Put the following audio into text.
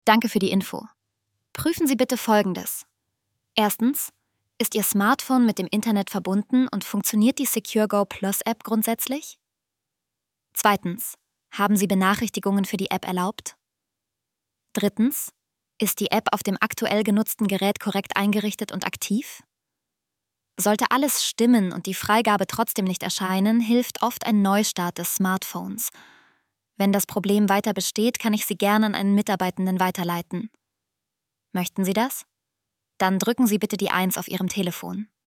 Danke für die Info. Prüfen Sie bitte Folgendes. Erstens, ist Ihr Smartphone mit dem Internet verbunden und funktioniert die SecureGo Plus App grundsätzlich? Zweitens, haben Sie Benachrichtigungen für die App erlaubt? Drittens, ist die App auf dem aktuell genutzten Gerät korrekt eingerichtet und aktiv? Sollte alles stimmen und die Freigabe trotzdem nicht erscheinen, hilft oft ein Neustart des Smartphones. Wenn das Problem weiter besteht, kann ich Sie gerne an einen Mitarbeitenden weiterleiten. Möchten Sie das? Dann drücken Sie bitte die 1 auf Ihrem Telefon.